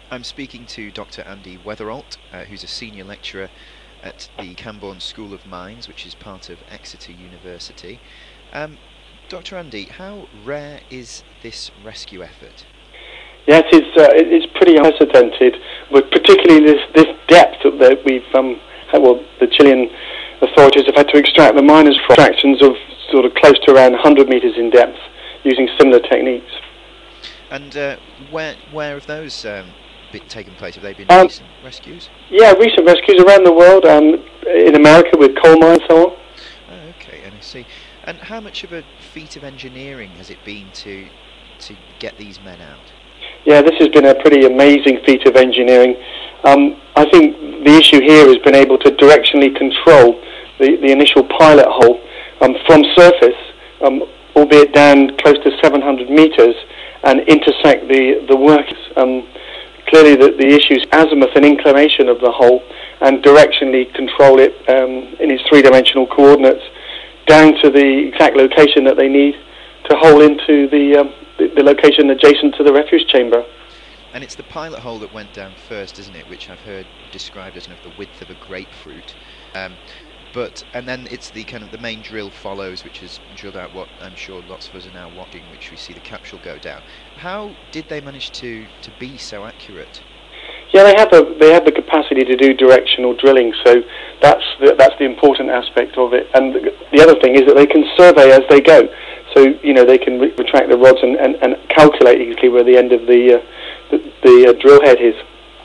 I'm speaking to Dr. Andy Weatheralt, who's a senior lecturer at the Camborne School of Mines, which is part of Exeter University. Um, Dr. Andy, how rare is this rescue effort? Yes, it's pretty unprecedented, but particularly this depth that we've the Chilean authorities have had to extract the miners from extractions of sort of close to around 100 meters in depth using similar techniques. And where have those taken place? Have they been Um, recent rescues? yeah, recent rescues around the world, in America with coal mines and so on. Oh, okay, and I see. And how much of a feat of engineering has it been to get these men out? Yeah, this has been a pretty amazing feat of engineering. I think the issue here has been able to directionally control the initial pilot hole from surface, albeit down close to 700 meters, and intersect the workers. Clearly, the issue is azimuth and inclination of the hole, and directionally control it in its three-dimensional coordinates down to the exact location that they need to hole into the location adjacent to the refuse chamber. And it's the pilot hole that went down first, isn't it? Which I've heard described as kind of the width of a grapefruit. And then it's the kind of the main drill follows, which has drilled out what I'm sure lots of us are now watching, which we see the capsule go down. How did they manage to be so accurate? Yeah, they have the capacity to do directional drilling, so that's the important aspect of it. And the other thing is that they can survey as they go, so they can retract the rods and calculate exactly where the end of the drill head is.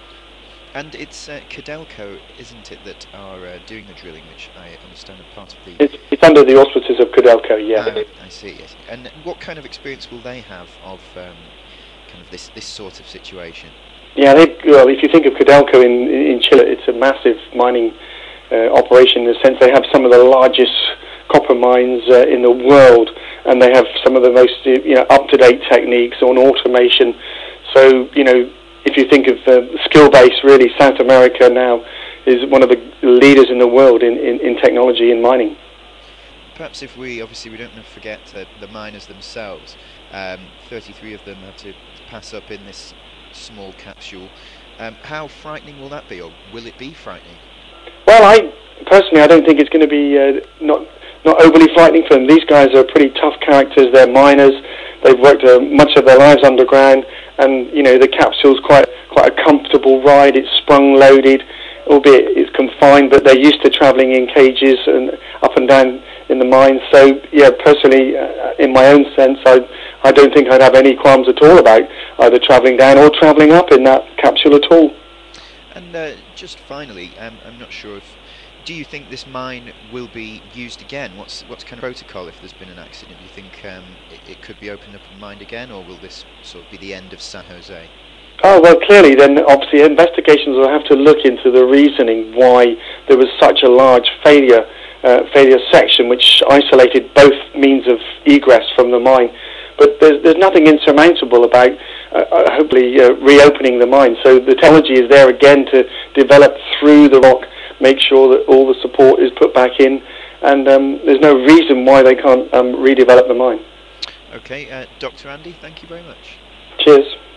And it's Codelco, isn't it, that are doing the drilling, which I understand are part of the... It's under the auspices of Codelco, yeah. I see, yes. And what kind of experience will they have of kind of this sort of situation? Yeah, if you think of Codelco in Chile, it's a massive mining operation in the sense they have some of the largest copper mines in the world, and they have some of the most up-to-date techniques on automation. So, if you think of skill base, really, South America now is one of the leaders in the world in technology in mining. Perhaps if we don't want to forget the miners themselves, 33 of them have to pass up in this small capsule. How frightening will that be, or will it be frightening? Well, I don't think it's going to be not overly frightening for them. These guys are pretty tough characters. They're miners. They've worked much of their lives underground, and the capsule's quite a comfortable ride. It's sprung loaded, albeit it's confined, but they're used to travelling in cages and up and down in the mines. So yeah, personally, in my own sense, I don't think I'd have any qualms at all about either travelling down or travelling up in that capsule at all. And just finally, I'm not sure if... Do you think this mine will be used again? What's kind of protocol if there's been an accident? Do you think it could be opened up and mined again, or will this sort of be the end of San Jose? Oh, well, clearly, then obviously investigations will have to look into the reasoning why there was such a large failure section which isolated both means of egress from the mine. But there's nothing insurmountable about hopefully reopening the mine. So the technology is there again to develop through the rock, make sure that all the support is put back in, and there's no reason why they can't redevelop the mine. Okay, Dr. Andy, thank you very much. Cheers.